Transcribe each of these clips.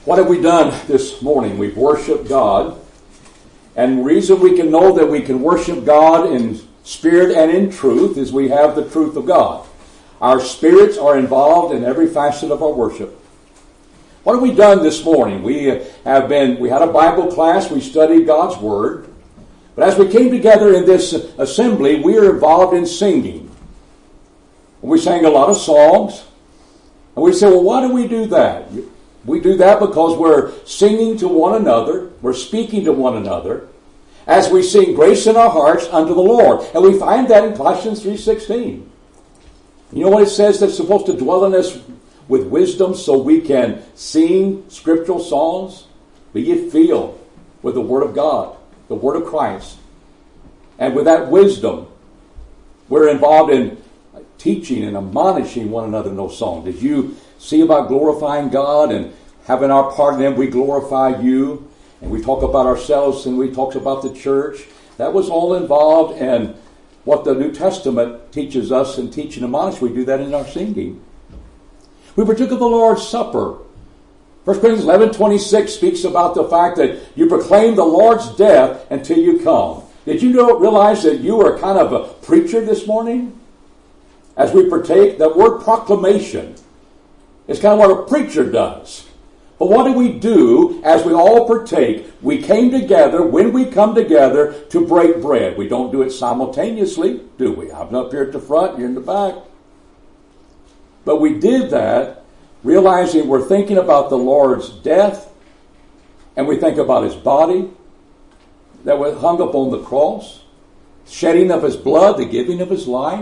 What have we done this morning? We've worshiped God. And the reason we can know that we can worship God in spirit and in truth is we have the truth of God. Our spirits are involved in every facet of our worship. What have we done this morning? We had a Bible class. We studied God's Word. But as we came together in this assembly, we are involved in singing. We sang a lot of songs. And we said, well, why do we do that? We do that because we're singing to one another. We're speaking to one another as we sing grace in our hearts unto the Lord. And we find that in Colossians 3:16. You know what it says? That's supposed to dwell in us with wisdom so we can sing scriptural songs. Be ye filled with the Word of God, the Word of Christ. And with that wisdom, we're involved in teaching and admonishing one another in those songs. Did you see about glorifying God and having our part in them? We glorify you. And we talk about ourselves and we talk about the church. That was all involved in what the New Testament teaches us in teaching and admonish. We do that in our singing. We partook of the Lord's Supper. 1 Corinthians 11:26 speaks about the fact that you proclaim the Lord's death until you come. Did you realize that you are kind of a preacher this morning? As we partake, that word proclamation is kind of what a preacher does. But what do as we all partake? We came together, when we come together, to break bread. We don't do it simultaneously, do we? I'm up here at the front, you're in the back. But we did that, realizing we're thinking about the Lord's death, and we think about His body that was hung upon the cross, shedding of His blood, the giving of His life.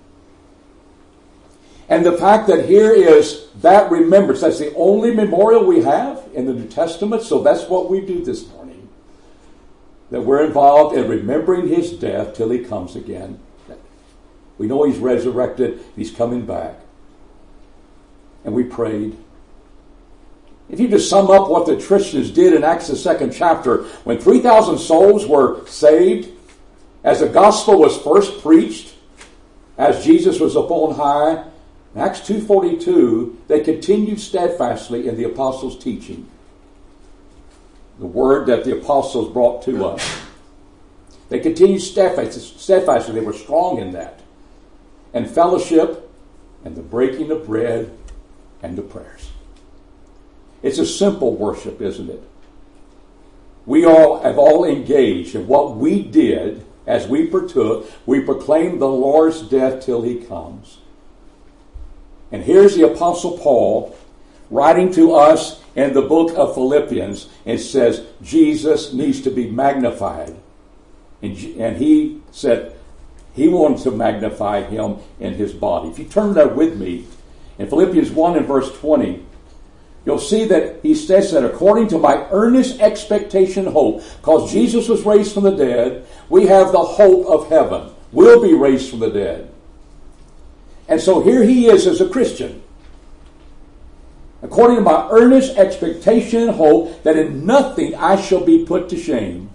And the fact that here is that remembrance, that's the only memorial we have in the New Testament, so that's what we do this morning. That we're involved in remembering His death till He comes again. We know He's resurrected, He's coming back. And we prayed. If you just sum up what the Christians did in Acts the 2nd chapter, when 3,000 souls were saved, as the gospel was first preached, as Jesus was up on high, in Acts 2:42, they continued steadfastly in the apostles' teaching. The word that the apostles brought to us. They continued steadfastly. They were strong in that. And fellowship and the breaking of bread and the prayers. It's a simple worship, isn't it? We all have engaged in what we did as we partook. We proclaimed the Lord's death till He comes. And here's the Apostle Paul writing to us in the book of Philippians. It says Jesus needs to be magnified. And he said he wanted to magnify Him in His body. If you turn there with me, in Philippians 1 and verse 20, you'll see that he says that according to my earnest expectation and hope, because Jesus was raised from the dead, we have the hope of heaven. We'll be raised from the dead. And so here he is as a Christian. According to my earnest expectation and hope that in nothing I shall be put to shame,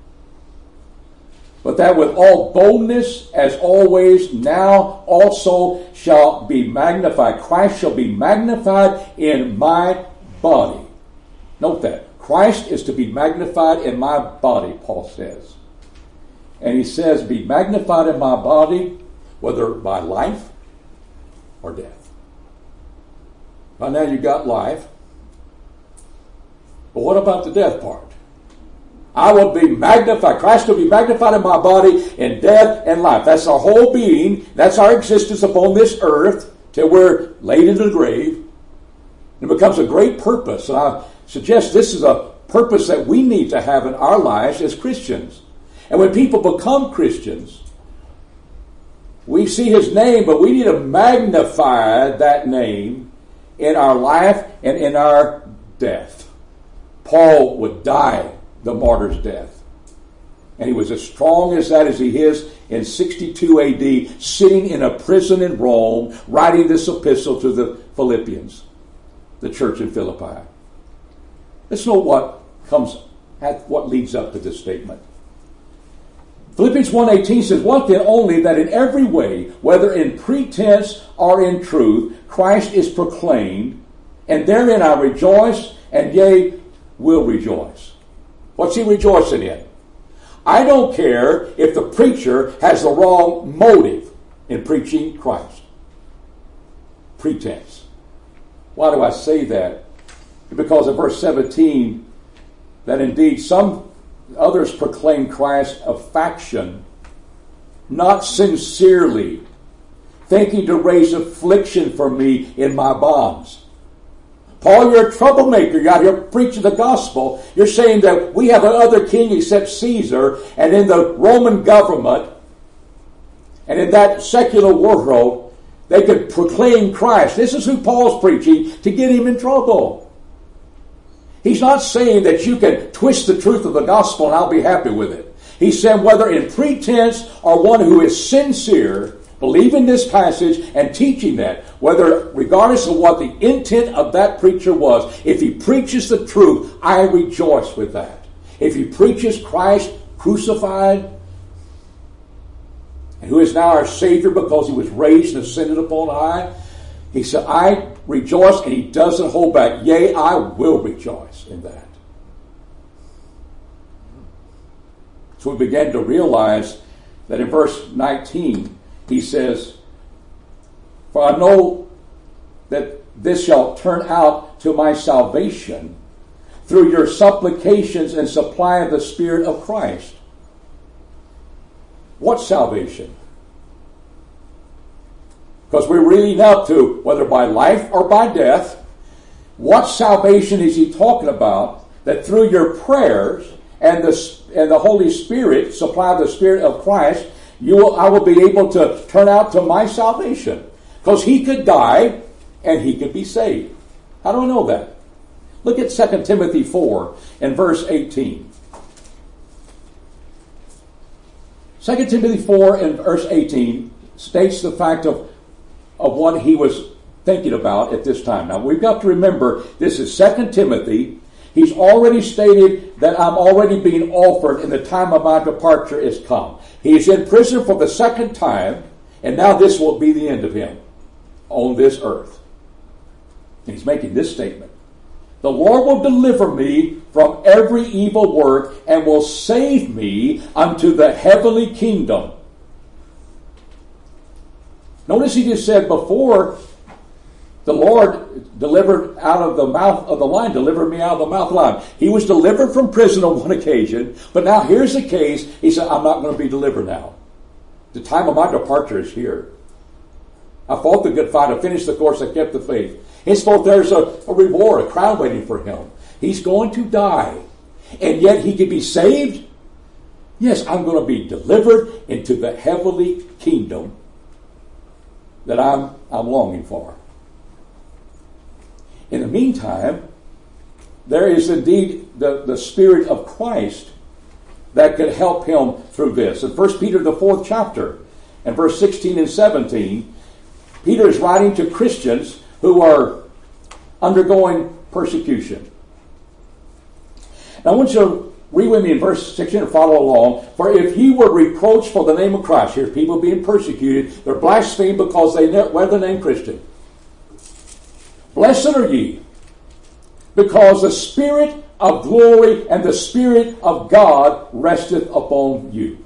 but that with all boldness as always now also shall be magnified. Christ shall be magnified in my body. Note that. Christ is to be magnified in my body, Paul says. And he says, be magnified in my body, whether by life or death. By now you got life. But what about the death part? I will be magnified. Christ will be magnified in my body in death and life. That's our whole being. That's our existence upon this earth till we're laid into the grave. It becomes a great purpose. And I suggest this is a purpose that we need to have in our lives as Christians. And when people become Christians, we see His name, but we need to magnify that name in our life and in our death. Paul would die the martyr's death. And he was as strong as that as he is in 62 AD, sitting in a prison in Rome, writing this epistle to the Philippians, the church in Philippi. Let's know what leads up to this statement. Philippians 1:18 says, "What then only that in every way, whether in pretense or in truth, Christ is proclaimed, and therein I rejoice, and yea, will rejoice. What's he rejoicing in? I don't care if the preacher has the wrong motive in preaching Christ. Pretense. Why do I say that? Because in verse 17, that indeed some others proclaim Christ of faction, not sincerely, thinking to raise affliction for me in my bonds. Paul, you're a troublemaker. You're out here preaching the gospel. You're saying that we have another king except Caesar, and in the Roman government, and in that secular world, they could proclaim Christ. This is who Paul's preaching to get him in trouble. He's not saying that you can twist the truth of the gospel and I'll be happy with it. He's saying whether in pretense or one who is sincere, believing this passage and teaching that, whether regardless of what the intent of that preacher was, if he preaches the truth, I rejoice with that. If he preaches Christ crucified, and who is now our Savior because he was raised and ascended upon high, he said, I rejoice, and he doesn't hold back. Yea, I will rejoice in that. So we began to realize that in verse 19, he says, for I know that this shall turn out to my salvation through your supplications and supply of the Spirit of Christ. What salvation? Because we're reading up to whether by life or by death. What salvation is he talking about? That through your prayers and the Holy Spirit, supply the Spirit of Christ, I will be able to turn out to my salvation. Because he could die and he could be saved. How do I know that? Look at 2 Timothy 4 and verse 18. 2 Timothy 4 and verse 18 states the fact of what he was thinking about at this time. Now, we've got to remember, this is 2 Timothy. He's already stated that I'm already being offered and the time of my departure is come. He is in prison for the second time, and now this will be the end of him on this earth. And he's making this statement. The Lord will deliver me from every evil work and will save me unto the heavenly kingdom. Notice he just said before, the Lord delivered out of the mouth of the lion, delivered me out of the mouth of the lion. He was delivered from prison on one occasion, but now here's the case. He said, I'm not going to be delivered now. The time of my departure is here. I fought the good fight. I finished the course. I kept the faith. Henceforth there's a reward, a crown waiting for him. He's going to die. And yet he could be saved. Yes, I'm going to be delivered into the heavenly kingdom that I'm longing for. In the meantime, there is indeed the Spirit of Christ that could help him through this. In 1 Peter, the 4th chapter, and verse 16 and 17, Peter is writing to Christians who are undergoing persecution. Now I want you to read with me in verse 16 and follow along. For if ye were reproached for the name of Christ, here's people being persecuted, they're blasphemed because they wear the name Christian. Blessed are ye, because the Spirit of glory and the Spirit of God resteth upon you.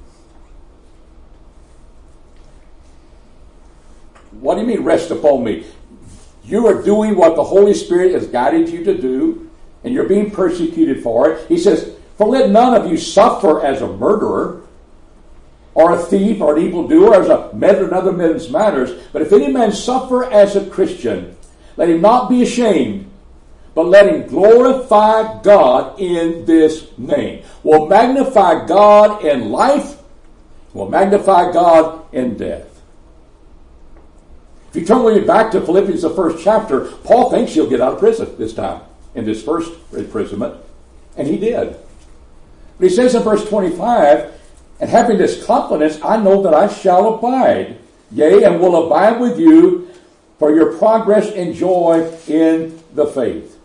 What do you mean rest upon me? You are doing what the Holy Spirit has guided you to do, and you're being persecuted for it. He says, for let none of you suffer as a murderer, or a thief, or an evildoer, as a meddler in other men's matters. But if any man suffer as a Christian, let him not be ashamed, but let him glorify God in this name. We'll magnify God in life. We'll magnify God in death. If you turn with me back to Philippians, the 1st chapter, Paul thinks he'll get out of prison this time, in this first imprisonment. And he did. But he says in verse 25, and having this confidence, I know that I shall abide, yea, and will abide with you for your progress and joy in the faith.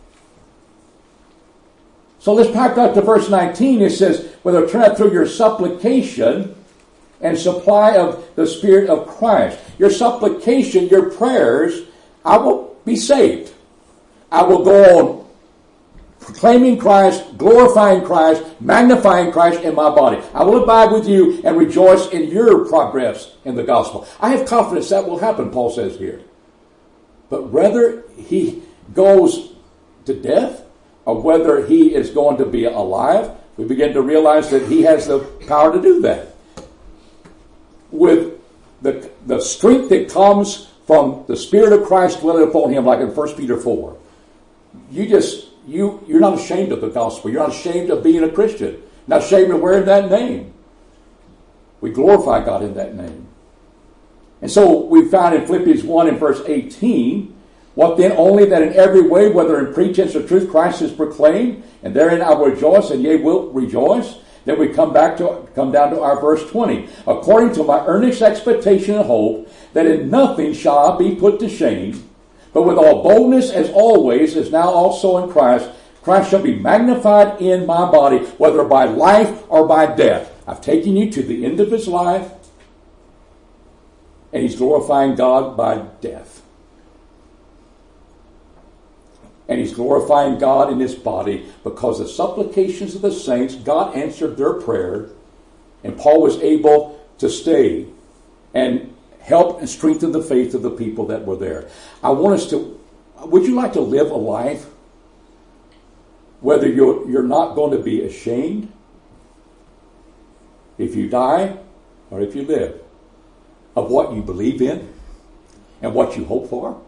So let's back up to verse 19. It says, whether turn out through your supplication and supply of the Spirit of Christ. Your supplication, your prayers, I will be saved. I will go on proclaiming Christ, glorifying Christ, magnifying Christ in my body. I will abide with you and rejoice in your progress in the gospel. I have confidence that will happen, Paul says here. But whether he goes to death or whether he is going to be alive, we begin to realize that he has the power to do that. With the strength that comes from the Spirit of Christ dwelling upon him, like in 1 Peter 4. You're not ashamed of the gospel. You're not ashamed of being a Christian. Not ashamed of wearing that name. We glorify God in that name. And so we found in Philippians 1 and verse 18, what then? Only that in every way, whether in pretense or truth, Christ is proclaimed, and therein I will rejoice, and ye will rejoice. Then we come down to our verse 20. According to my earnest expectation and hope, that in nothing shall I be put to shame, but with all boldness as always, as now also in Christ, Christ shall be magnified in my body, whether by life or by death. I've taken you to the end of his life, and he's glorifying God by death. And he's glorifying God in his body because the supplications of the saints, God answered their prayer, and Paul was able to stay and help and strengthen the faith of the people that were there. I want us to, would you like to live a life whether you're not going to be ashamed if you die or if you live of what you believe in and what you hope for?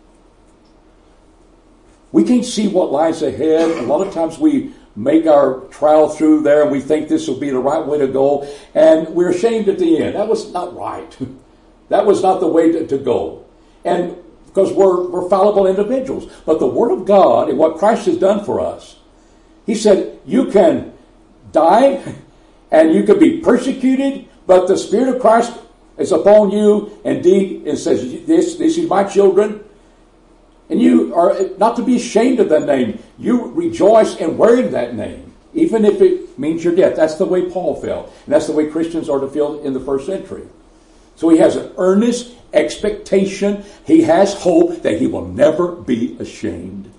We can't see what lies ahead. A lot of times we make our trial through there and we think this will be the right way to go, and we're ashamed at the end. That was not right. That was not the way to go. And because we're fallible individuals. But the Word of God and what Christ has done for us, he said, you can die and you can be persecuted, but the Spirit of Christ is upon you. Indeed, it says, this is my children. And you are not to be ashamed of that name. You rejoice in wearing that name, even if it means your death. That's the way Paul felt. And that's the way Christians are to feel in the first century. So he has an earnest expectation. He has hope that he will never be ashamed.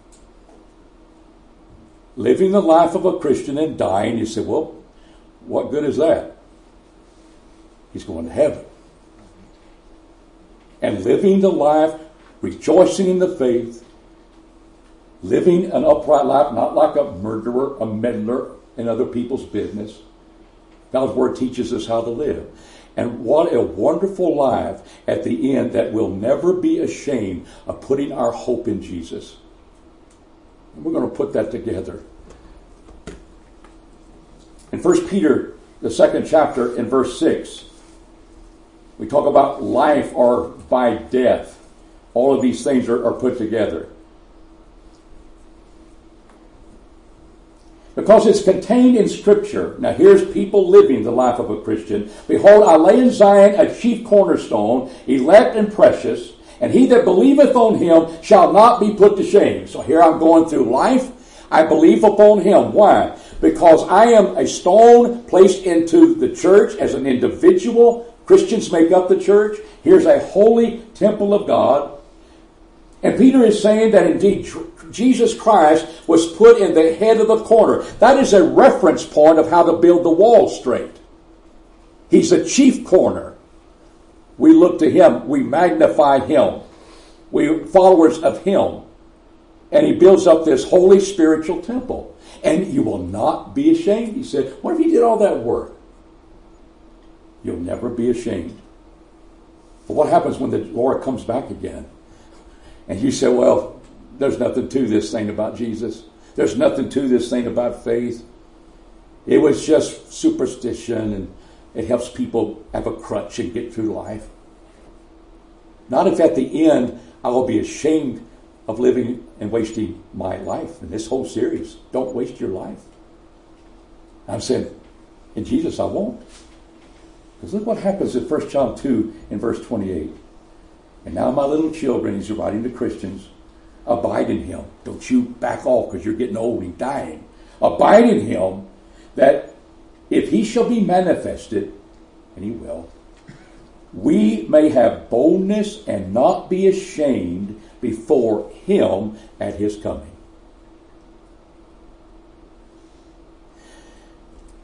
Living the life of a Christian and dying, you say, well, what good is that? He's going to heaven. And living the life, rejoicing in the faith, living an upright life, not like a murderer, a meddler in other people's business. God's Word teaches us how to live. And what a wonderful life at the end that will never be ashamed of putting our hope in Jesus. And we're going to put that together. In 1 Peter, the 2nd chapter, in verse 6, we talk about life or by death. All of these things are put together. Because it's contained in Scripture. Now here's people living the life of a Christian. Behold, I lay in Zion a chief cornerstone, elect and precious, and he that believeth on him shall not be put to shame. So here I'm going through life. I believe upon him. Why? Because I am a stone placed into the church as an individual. Christians make up the church. Here's a holy temple of God. And Peter is saying that indeed Jesus Christ was put in the head of the corner. That is a reference point of how to build the wall straight. He's the chief corner. We look to him. We magnify him. We're followers of him. And he builds up this holy spiritual temple. And you will not be ashamed. He said, what if you did all that work? You'll never be ashamed. But what happens when the Lord comes back again? And you say, well, there's nothing to this thing about Jesus. There's nothing to this thing about faith. It was just superstition, and it helps people have a crutch and get through life. Not if at the end I will be ashamed of living and wasting my life. In this whole series, don't waste your life. I'm saying, in Jesus I won't. Because look what happens in 1 John 2 in verse 28. And now, my little children, he's writing to Christians, abide in him. Don't you back off because you're getting old and dying. Abide in him, that if he shall be manifested, and he will, we may have boldness and not be ashamed before him at his coming.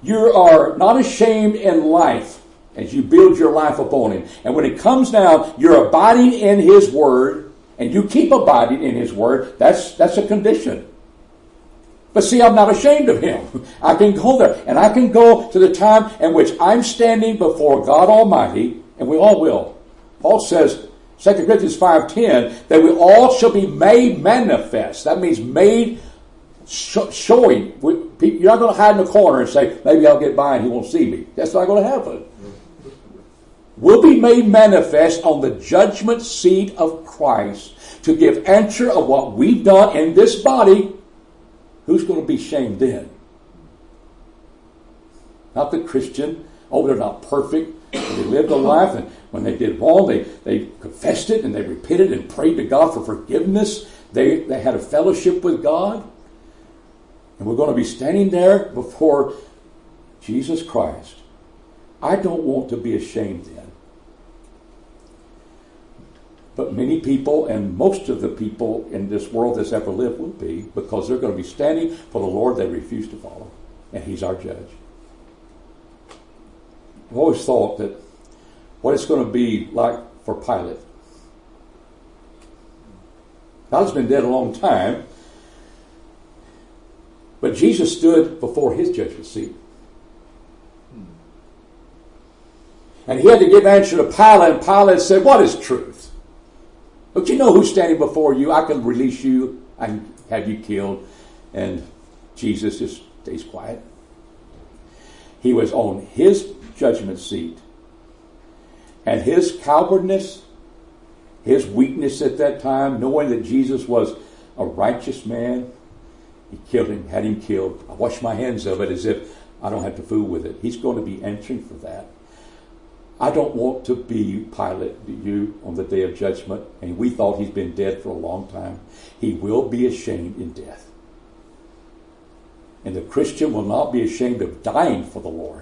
You are not ashamed in life as you build your life upon Him. And when it comes down, you're abiding in His Word, and you keep abiding in His Word. That's a condition. But see, I'm not ashamed of Him. I can go there, and I can go to the time in which I'm standing before God Almighty, and we all will. Paul says, 2 Corinthians 5:10, that we all shall be made manifest. That means made showing. You're not going to hide in the corner and say, maybe I'll get by and He won't see me. That's not going to happen. We'll be made manifest on the judgment seat of Christ to give answer of what we've done in this body. Who's going to be shamed then? Not the Christian. Oh, they're not perfect. They lived a life, and when they did wrong, they confessed it, and they repented and prayed to God for forgiveness. They had a fellowship with God. And we're going to be standing there before Jesus Christ. I don't want to be ashamed then. But many people, and most of the people in this world that's ever lived will be, because they're going to be standing for the Lord they refuse to follow. And He's our judge. I've always thought that what it's going to be like for Pilate. Pilate's been dead a long time, but Jesus stood before His judgment seat. And He had to give answer to Pilate, and Pilate said, what is truth? Don't you know who's standing before you? I can release you. I can have you killed. And Jesus just stays quiet. He was on His judgment seat. And His cowardness, His weakness at that time, knowing that Jesus was a righteous man, He killed Him, had Him killed. I wash my hands of it as if I don't have to fool with it. He's going to be answering for that. I don't want to be Pilate, do you, on the day of judgment? And we thought He's been dead for a long time. He will be ashamed in death. And the Christian will not be ashamed of dying for the Lord.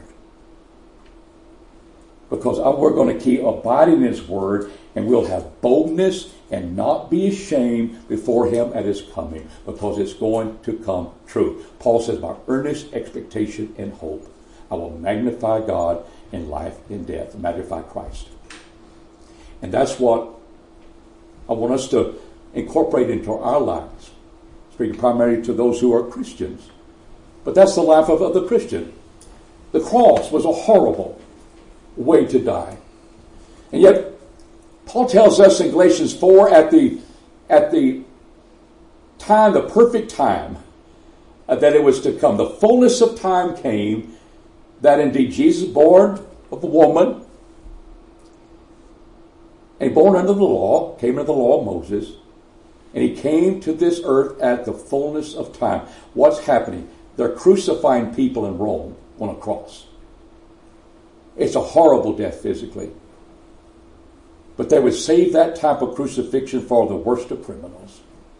Because we're going to keep abiding in His Word, and we'll have boldness and not be ashamed before Him at His coming, because it's going to come true. Paul says, my earnest expectation and hope, I will magnify God in life, in death, magnify Christ. And that's what I want us to incorporate into our lives. Speaking primarily to those who are Christians. But that's the life of the Christian. The cross was a horrible way to die. And yet, Paul tells us in Galatians 4, at the time, the perfect time, that it was to come. The fullness of time came, that indeed Jesus, born of a woman, and born under the law, came under the law of Moses, and He came to this earth at the fullness of time. What's happening? They're crucifying people in Rome on a cross. It's a horrible death physically. But they would save that type of crucifixion for the worst of criminals.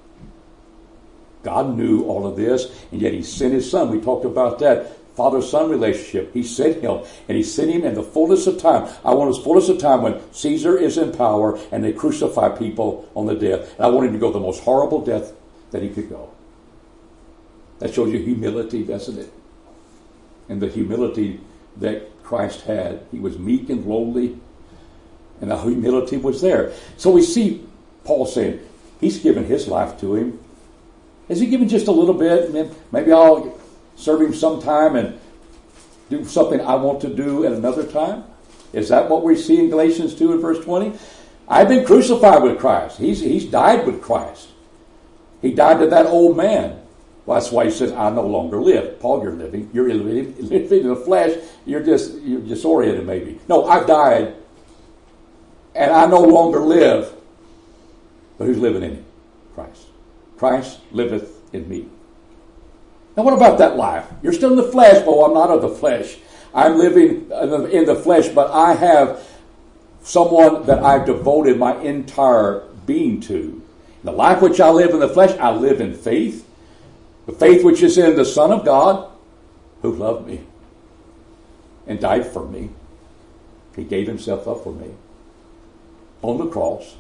God knew all of this, and yet He sent His Son. We talked about that. Father-son relationship. He sent Him, and He sent Him in the fullness of time. I want His fullness of time when Caesar is in power and they crucify people on the death. And I want Him to go the most horrible death that He could go. That shows you humility, doesn't it? And the humility that Christ had. He was meek and lowly, and the humility was there. So we see Paul saying, He's given His life to Him. Has He given just a little bit? And then maybe I'll serve Him sometime and do something I want to do at another time? Is that what we see in Galatians 2 and verse 20? I've been crucified with Christ. He's died with Christ. He died to that old man. Well, that's why He says, I no longer live. Paul, you're living. You're living in the flesh. You're disoriented maybe. No, I've died, and I no longer live. But who's living in me? Christ. Christ liveth in me. Now what about that life? You're still in the flesh. Oh, I'm not of the flesh. I'm living in the flesh, but I have someone that I've devoted my entire being to. The life which I live in the flesh, I live in faith. The faith which is in the Son of God, who loved me and died for me. He gave Himself up for me on the cross.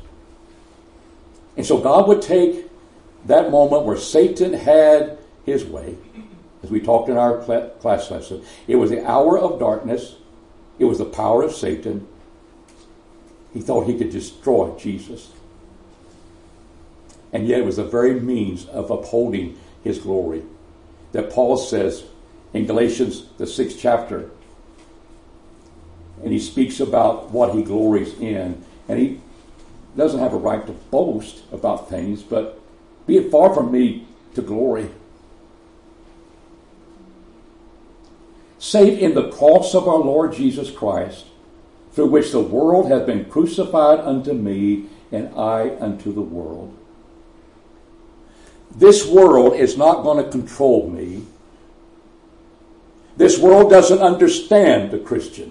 And so God would take that moment where Satan had his way, as we talked in our class lesson. It was the hour of darkness. It was the power of Satan. He thought he could destroy Jesus. And yet it was the very means of upholding his glory that Paul says in Galatians, the 6th chapter. And he speaks about what he glories in. And he doesn't have a right to boast about things, but be it far from me to glory. Save in the cross of our Lord Jesus Christ, through which the world hath been crucified unto me, and I unto the world. This world is not going to control me. This world doesn't understand the Christian.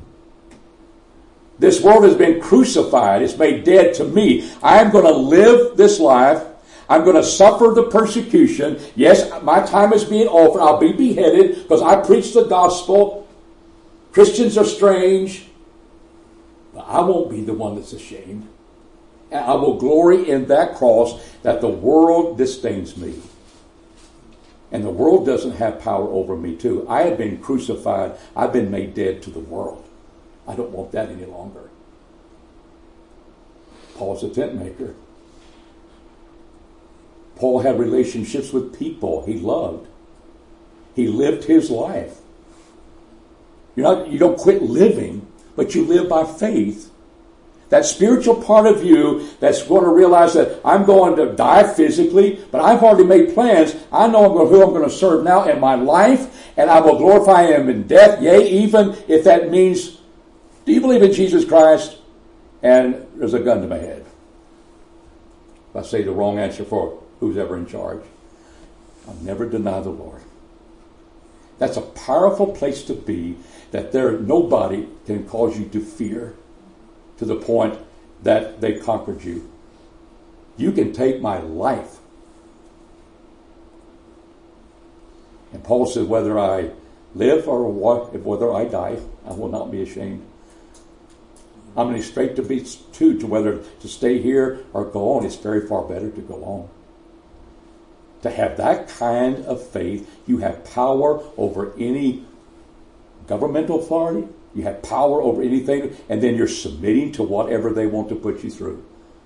This world has been crucified. It's made dead to me. I am going to live this life. I'm going to suffer the persecution. Yes, my time is being offered. I'll be beheaded because I preach the gospel. Christians are strange. But I won't be the one that's ashamed. And I will glory in that cross that the world disdains me. And the world doesn't have power over me too. I have been crucified. I've been made dead to the world. I don't want that any longer. Paul's a tent maker. Paul had relationships with people he loved. He lived his life. You don't quit living, but you live by faith. That spiritual part of you that's going to realize that I'm going to die physically, but I've already made plans. I know who I'm going to serve now in my life, and I will glorify him in death. Yea, even if that means, do you believe in Jesus Christ? And there's a gun to my head. If I say the wrong answer for who's ever in charge, I'll never deny the Lord. That's a powerful place to be, that nobody can cause you to fear to the point that they conquered you. You can take my life. And Paul says, whether I live or whether I die, I will not be ashamed. I'm going straight to be to whether to stay here or go on. It's very far better to go on. To have that kind of faith, you have power over any governmental authority. You have power over anything, and then you're submitting to whatever they want to put you through.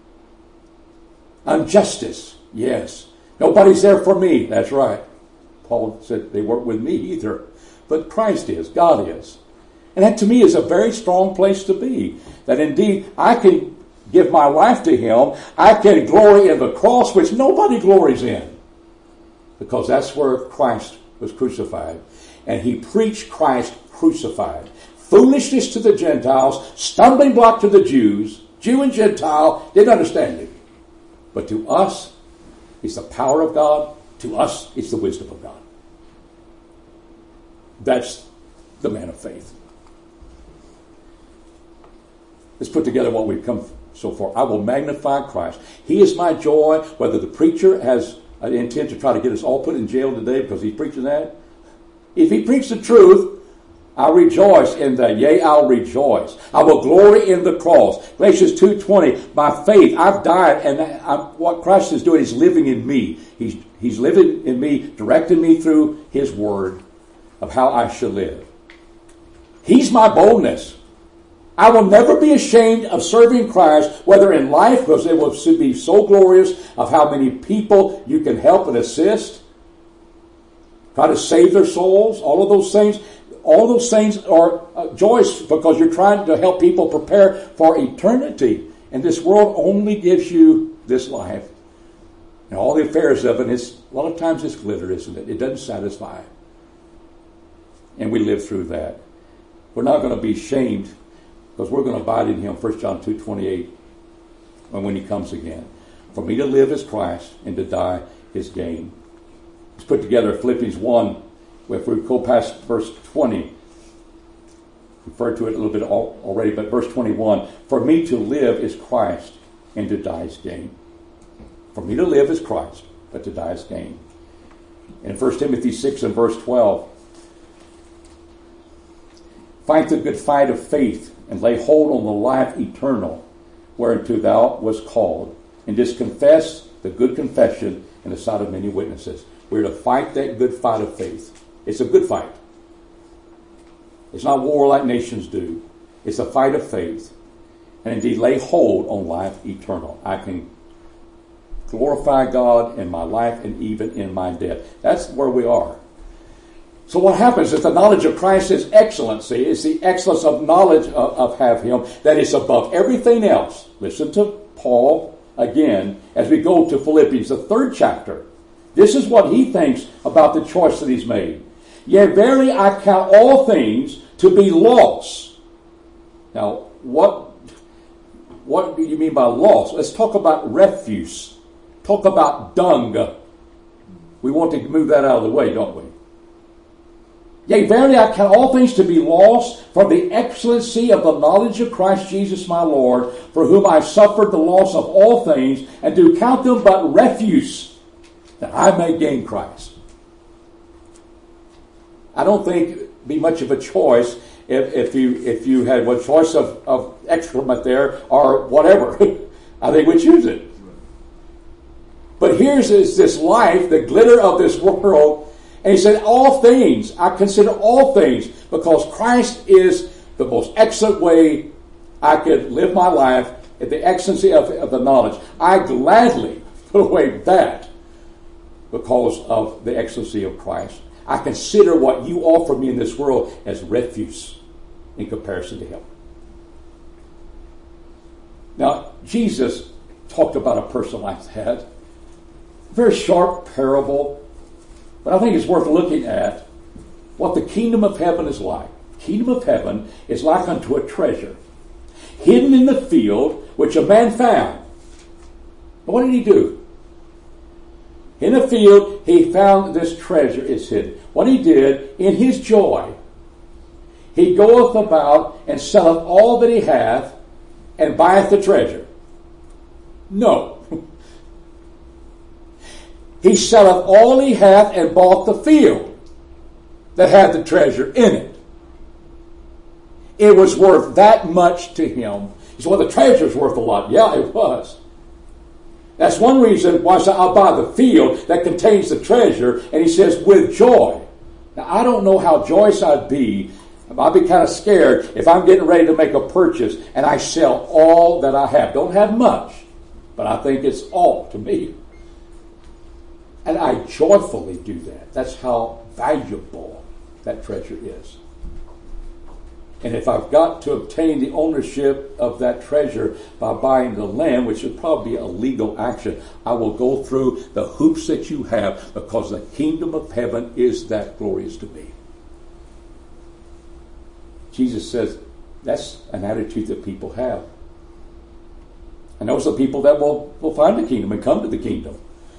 Injustice, yes. Nobody's there for me. That's right. Paul said they weren't with me either. But Christ is. God is. And that to me is a very strong place to be. That indeed I can give my life to him. I can glory in the cross, which nobody glories in. Because that's where Christ was crucified. And he preached Christ crucified. Foolishness to the Gentiles, stumbling block to the Jews. Jew and Gentile didn't understand it. But to us, it's the power of God. To us, it's the wisdom of God. That's the man of faith. Let's put together what we've come so far. I will magnify Christ. He is my joy. Whether the preacher has an intent to try to get us all put in jail today because he's preaching that. If he preached the truth, I'll rejoice in that. Yea, I'll rejoice. I will glory in the cross. Galatians 2:20. By faith, I've died, and what Christ is doing is living in me. He's living in me, directing me through his word of how I should live. He's my boldness. I will never be ashamed of serving Christ, whether in life, because it will be so glorious of how many people you can help and assist. Try to save their souls, all of those things. All those things are joyous because you're trying to help people prepare for eternity. And this world only gives you this life. And all the affairs of it, a lot of times it's glitter, isn't it? It doesn't satisfy. And we live through that. We're not going to be ashamed because we're going to abide in him, 1 John 2:28, when he comes again. For me to live is Christ, and to die is gain. Let's put together Philippians 1. If we go past verse 20, referred to it a little bit already, but verse 21, for me to live is Christ, and to die is gain. For me to live is Christ, but to die is gain. In 1 Timothy 6 and verse 12, fight the good fight of faith, and lay hold on the life eternal, whereunto thou wast called, and just confess the good confession in the sight of many witnesses. We're to fight that good fight of faith. It's a good fight. It's not war like nations do. It's a fight of faith. And indeed lay hold on life eternal. I can glorify God in my life and even in my death. That's where we are. So what happens is the knowledge of Christ is excellency. It's the excellence of knowledge of have Him that is above everything else. Listen to Paul again as we go to Philippians, the 3rd chapter. This is what he thinks about the choice that he's made. Yea, verily I count all things to be loss. Now, what do you mean by loss? Let's talk about refuse. Talk about dung. We want to move that out of the way, don't we? Yea, verily I count all things to be lost for the excellency of the knowledge of Christ Jesus my Lord, for whom I suffered the loss of all things, and do count them but refuse, that I may gain Christ. I don't think it'd be much of a choice if you had a choice of excrement there or whatever. I think we choose it. But here's this life, the glitter of this world. And he said, all things, I consider all things, because Christ is the most excellent way I could live my life at the excellency of the knowledge. I gladly put away that because of the excellency of Christ. I consider what you offer me in this world as refuse in comparison to Him. Now, Jesus talked about a person like that. Very sharp parable. But I think it's worth looking at what the kingdom of heaven is like. Kingdom of heaven is like unto a treasure hidden in the field, which a man found. But what did he do? In the field, he found this treasure is hidden. What he did, in his joy, he goeth about and selleth all that he hath and buyeth the treasure. No. He selleth all he hath and bought the field that had the treasure in it. It was worth that much to him. He said, well, the treasure's worth a lot. Yeah, it was. That's one reason why I said, I'll buy the field that contains the treasure. And he says, with joy. Now, I don't know how joyous I'd be. I'd be kind of scared if I'm getting ready to make a purchase and I sell all that I have. Don't have much, but I think it's all to me. And I joyfully do that. That's how valuable that treasure is. And if I've got to obtain the ownership of that treasure by buying the land, which would probably be a legal action, I will go through the hoops that you have, because the kingdom of heaven is that glorious to me. Jesus says that's an attitude that people have. And those are the people that will find the kingdom and come to the kingdom.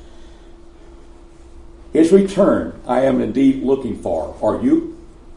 His return I am indeed looking for. Are you?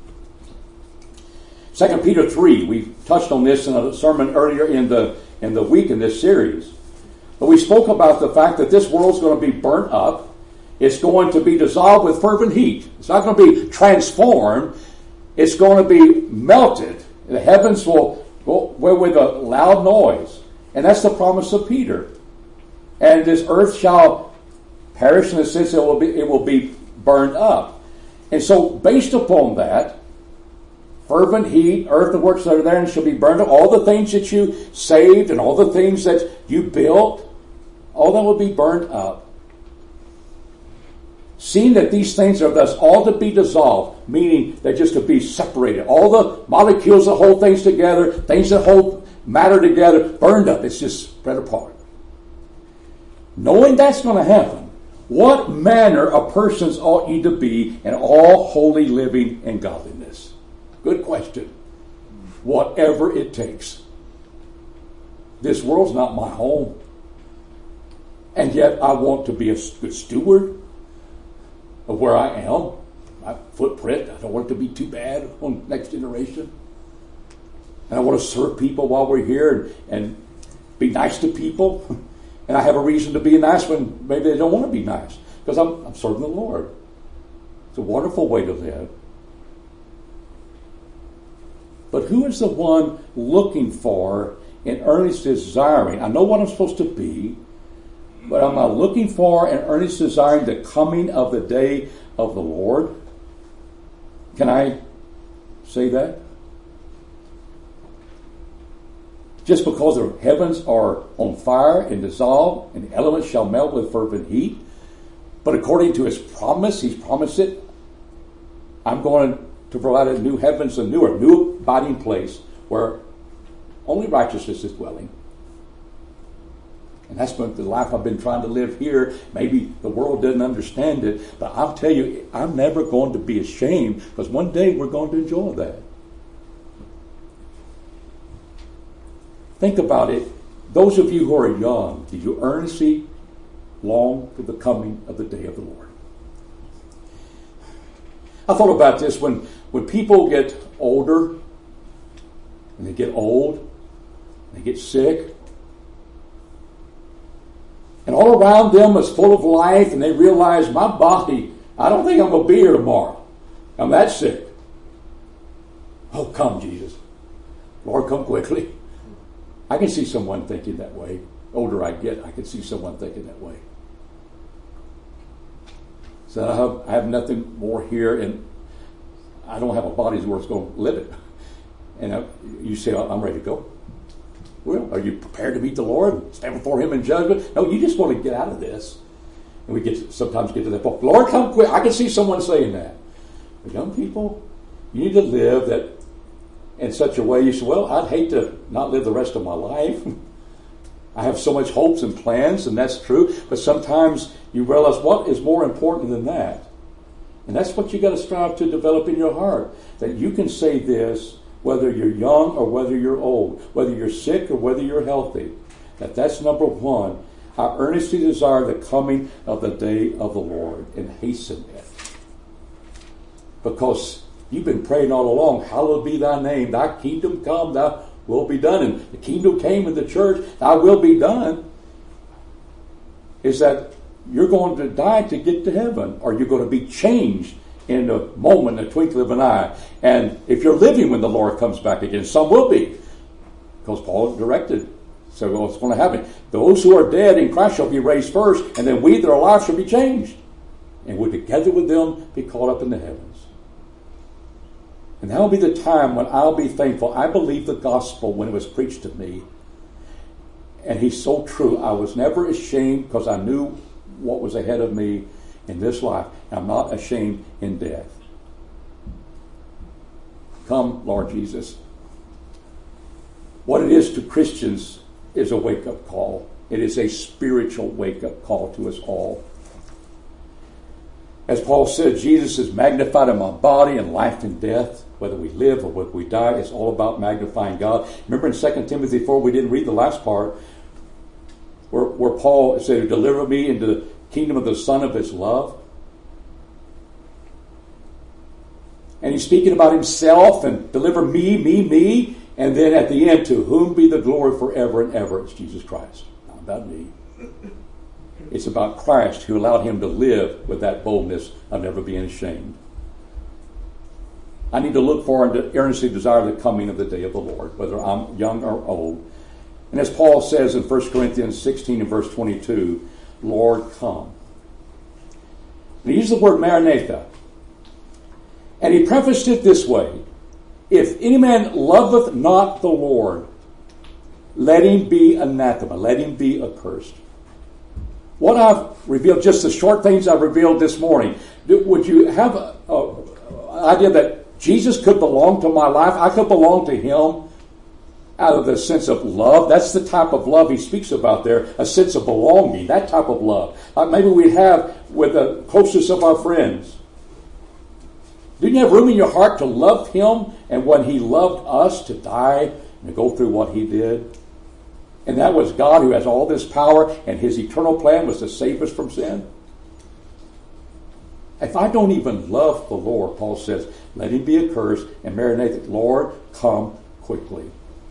2 Peter 3, we touched on this in a sermon earlier in the week in this series. But we spoke about the fact that this world's going to be burnt up. It's going to be dissolved with fervent heat. It's not going to be transformed. It's going to be melted. The heavens will go with a loud noise. And that's the promise of Peter. And this earth shall perish in the sense that it will be burned up. And so based upon that, fervent heat, earthworks that are there and shall be burned up. All the things that you saved and all the things that you built, all that will be burned up. Seeing that these things are thus all to be dissolved, meaning they're just to be separated. All the molecules that hold things together, things that hold matter together, burned up. It's just spread apart. Knowing that's going to happen, what manner of persons ought ye to be in all holy living and godliness? Good question. Whatever it takes. This world's not my home. And yet I want to be a good steward of where I am. My footprint, I don't want it to be too bad on the next generation. And I want to serve people while we're here and be nice to people. And I have a reason to be nice when maybe they don't want to be nice. Because I'm serving the Lord. It's a wonderful way to live. But who is the one looking for and earnestly desiring? I know what I'm supposed to be, But am I looking for and earnestly desiring the coming of the day of the Lord? Can I say that? Just because the heavens are on fire and dissolved, and the elements shall melt with fervent heat, but according to his promise, he's promised it, I'm going to provide a new heavens and new abiding place where only righteousness is dwelling. And that's been the life I've been trying to live here. Maybe the world doesn't understand it, but I'll tell you, I'm never going to be ashamed, because one day we're going to enjoy that. Think about it. Those of you who are young, do you earnestly long for the coming of the day of the Lord? I thought about this when people get older, and they get old, they get sick, and all around them is full of life, and they realize, my body, I don't think I'm going to be here tomorrow. I'm that sick. Oh, come, Jesus. Lord, come quickly. I can see someone thinking that way. The older I get, I can see someone thinking that way. So I have nothing more here, and I don't have a body worth going to live it. And you say, I'm ready to go. Well, are you prepared to meet the Lord and stand before him in judgment? No, you just want to get out of this. And we sometimes get to that point. Lord, come quick. I can see someone saying that. But young people, you need to live that in such a way. You say, well, I'd hate to not live the rest of my life. I have so much hopes and plans, and that's true. But sometimes you realize what is more important than that. And that's what you got to strive to develop in your heart. That you can say this, whether you're young or whether you're old, whether you're sick or whether you're healthy. That's number one. I earnestly desire the coming of the day of the Lord, and hasten it. Because you've been praying all along, hallowed be thy name, thy kingdom come, thy will be done. And the kingdom came in the church, thy will be done. Is that you're going to die to get to heaven, or you're going to be changed in a moment, a twinkling of an eye. And if you're living when the Lord comes back again, some will be, because Paul directed. So what's going to happen? Those who are dead in Christ shall be raised first, and then we that are alive shall be changed, and we'll together with them be caught up in the heavens. And that will be the time when I'll be thankful. I believed the gospel when it was preached to me, and he's so true. I was never ashamed, because I knew what was ahead of me in this life. I'm not ashamed in death. Come, Lord Jesus. What it is to Christians is a wake-up call. It is a spiritual wake-up call to us all. As Paul said, Jesus is magnified in my body and life and death. Whether we live or whether we die, it's all about magnifying God. Remember in 2 Timothy 4, we didn't read the last part, where Paul said, deliver me into the kingdom of the Son of his love. And he's speaking about himself and deliver me. And then at the end, to whom be the glory forever and ever. It's Jesus Christ, not about me. It's about Christ, who allowed him to live with that boldness of never being ashamed. I need to look for and to earnestly desire the coming of the day of the Lord, whether I'm young or old. And as Paul says in 1 Corinthians 16 and verse 22, Lord, come. And he used the word Maranatha. And he prefaced it this way: if any man loveth not the Lord, let him be anathema, let him be accursed. What I've revealed, just the short things I've revealed this morning, would you have an idea that Jesus could belong to my life? I could belong to him out of the sense of love. That's the type of love he speaks about there, a sense of belonging, that type of love. Maybe we'd have with the closest of our friends. Didn't you have room in your heart to love him, and when he loved us, to die and to go through what he did? And that was God, who has all this power, and his eternal plan was to save us from sin. If I don't even love the Lord, Paul says, let him be accursed, and Maranatha, Lord, come quickly.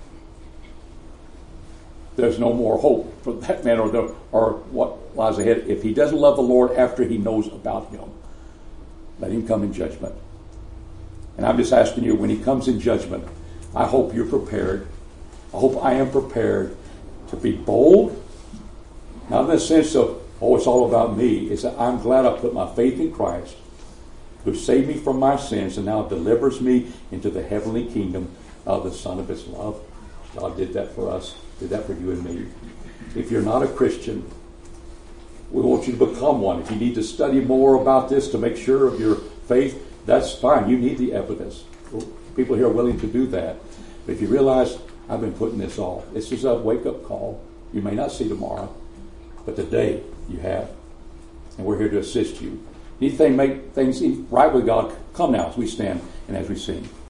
There's no more hope for that man or what lies ahead if he doesn't love the Lord after he knows about him. Let him come in judgment. And I'm just asking you, when he comes in judgment, I hope you're prepared. I hope I am prepared to be bold Not in the sense of, oh, it's all about me. It's that I'm glad I put my faith in Christ, who saved me from my sins and now delivers me into the heavenly kingdom of the Son of His love. God did that for us, did that for you and me. If you're not a Christian, we want you to become one. If you need to study more about this to make sure of your faith, that's fine. You need the evidence. People here are willing to do that. But if you realize, I've been putting this off, it's just a wake-up call. You may not see tomorrow, but today you have. And we're here to assist you. Anything make things right with God, come now as we stand and as we sing.